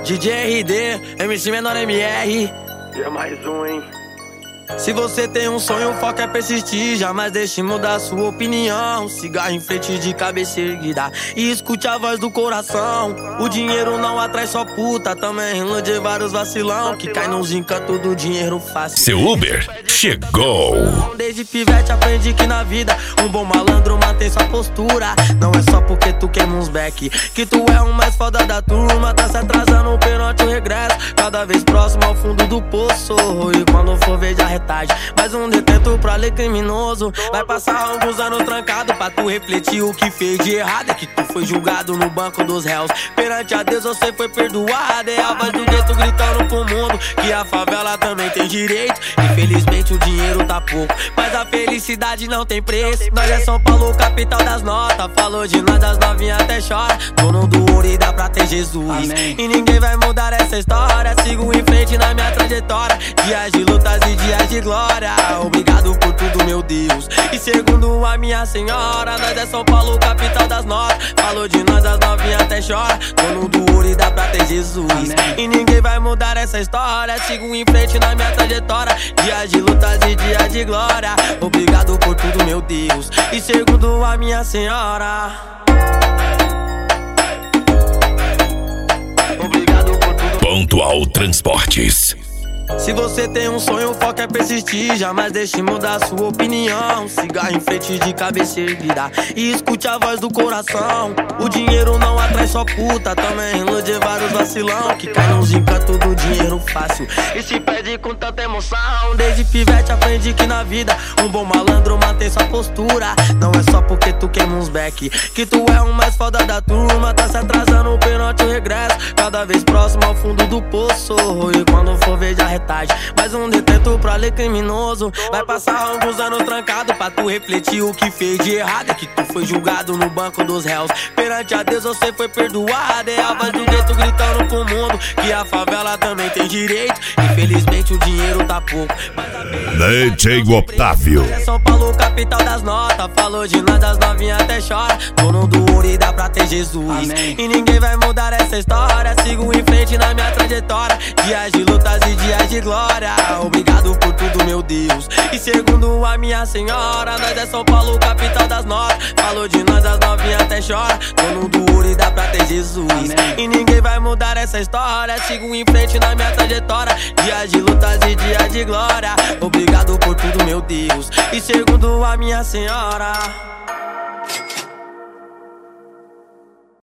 DJ RD, MC Menor MR. E é mais um, hein? Se você tem um sonho, o foco é persistir. Jamais deixe mudar sua opinião. Cigarro em frente de cabeça erguida e escute a voz do coração. O dinheiro não atrai só puta, também ilude vários vacilão que cai nos encantos do dinheiro fácil. Seu Uber chegou. Desde pivete aprendi que na vida um bom malandro mantém sua postura. Não é só porque tu queima uns back que tu é o mais foda da turma. Tá se atrasando perante o regresso, cada vez próximo ao fundo do poço. E quando for ver já mais um detento pra ler criminoso. Vai passar alguns anos trancado pra tu refletir o que fez de errado. É que tu foi julgado no banco dos réus, perante a Deus você foi perdoado. É a voz do gueto gritando pro mundo que a favela também tem direito. Infelizmente o dinheiro tá pouco, mas a felicidade não tem preço. Nós é São Paulo, capital das notas. Falou de nós, as novinhas até chora. Dono do ouro e dá pra ter Jesus. Amém. E ninguém vai mudar essa história. Sigo em frente na minha trajetória. Dias de lutas e dias de glória. Obrigado por tudo, meu Deus. E segundo a minha senhora, nós é São Paulo, capital das notas. Falou de nós, as novinhas até chora. Dono do ouro e dá pra ter Jesus. Amém. E ninguém vai mudar essa história. Sigo em frente na minha trajetória. Dias de lutas e dias de glória. Obrigado por tudo, meu Deus. E segundo a minha senhora, obrigado por tudo. Pontual Transportes. Se você tem um sonho, o foco é persistir. Jamais deixe mudar sua opinião. Cigarro em frente de cabeça erguida e escute a voz do coração. O dinheiro não atrai só puta, também ilude vários vacilão que cai nos encantos do dinheiro fácil e se perde com tanta emoção. Desde pivete aprendi que na vida um bom malandro mantém sua postura. Não é só porque tu queima uns back que tu é o mais foda da turma. Tá se atrasando perante o regresso, cada vez próximo ao fundo do poço. E quando for ver já mais um detento pra ler criminoso. Vai passar alguns anos trancado pra tu refletir o que fez de errado. É que tu foi julgado no banco dos réus, perante a Deus você foi perdoado. É a voz do gueto gritando pro mundo que a favela também tem direito. Infelizmente o dinheiro tá pouco, mas a DJ Otávio. é São Paulo, capital das notas. Falou de nós, as novinhas até chora. Dono do ouro e dá pra ter Jesus. Amém. E ninguém vai mudar essa história. Sigo em frente na minha trajetória. Dias de lutas e dias de glória. Obrigado por tudo, meu Deus. E segundo a minha senhora, nós é São Paulo, capital das notas. Falou de nós, as novinhas até chora. Dono do ouro e dá pra ter Jesus. Amém. E ninguém vai mudar essa história. Sigo em frente na minha trajetória. Dias de lutas e dias de glória. Obrigado por tudo, meu Deus. E segundo a minha senhora,